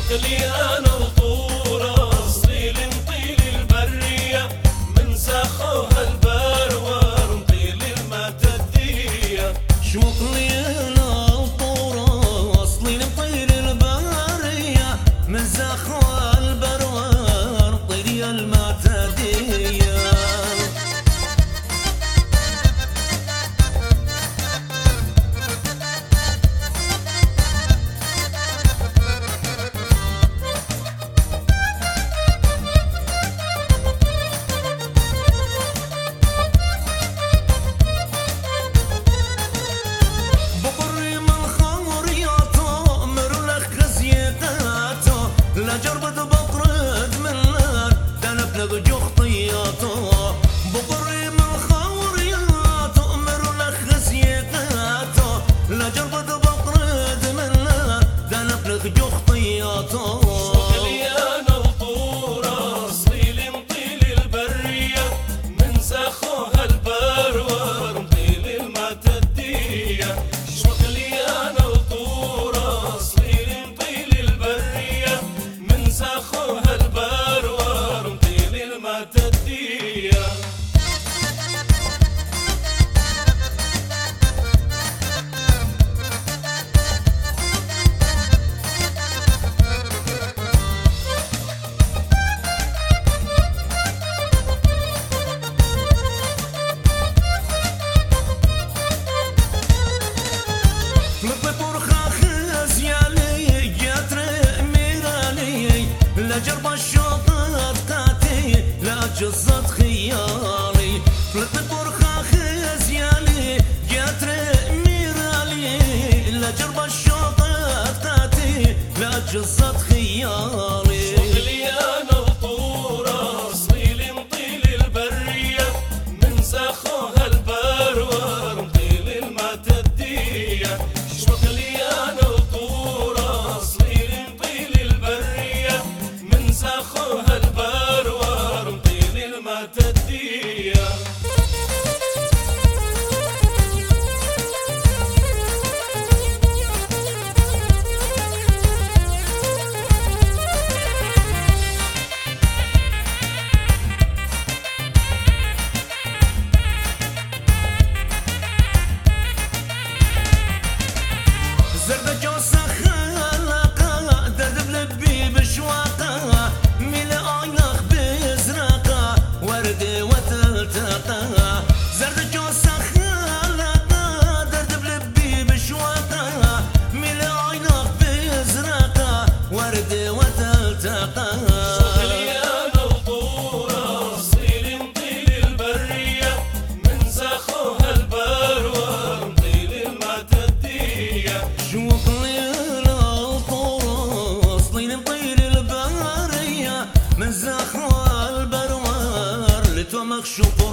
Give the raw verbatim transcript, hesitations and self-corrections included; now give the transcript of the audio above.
لي انا الطورة صيل نطيل البرية من ساخوها البرور نطيل المعتدية. شوق لي انا الطورة اصلي نطيل البرية من ساخوها البرور نطيل المعتدية. جربت بطرد من لك دنب نضجو خطياته بقري من خورياته امر لك خزيتاته. لا جربت بطرد من لك دنب نضجو خطياته. لي انا الطورة صيل نطيل البرية من ساخوها البرور نطيل المعتدية. شوق لي انا الطورة صيل نطيل البرية من ساخوها البرور نطيل المعتدية. لا جرب الشوط قاتي لا جزت خيالي فلت برخا خزيالي جات ميرالي. لا جرب الشوط قاتي لا جزت خيالي. لي انا الطورة صيل نطيل البرية من ساخوها البرور نطيل المعتدية. شوق لي انا الطورة صيل نطيل البرية من ساخوها البرور نطيل المعتدية. زرد جوسة خلقة درب لبي بشواقة ميل عينك بزرقة وردي وتلتقى. زرد جوسة خلقة درب لبي بشواقة ميل عينك بزرقة وردي وتلتقى. لي انا الطورة صيل نطيل البرية من ساخوها البرور نطيل المعتدية. شوق لي الطورة اصلي نطيل البرية من زاخوها البرور لتو مخشوق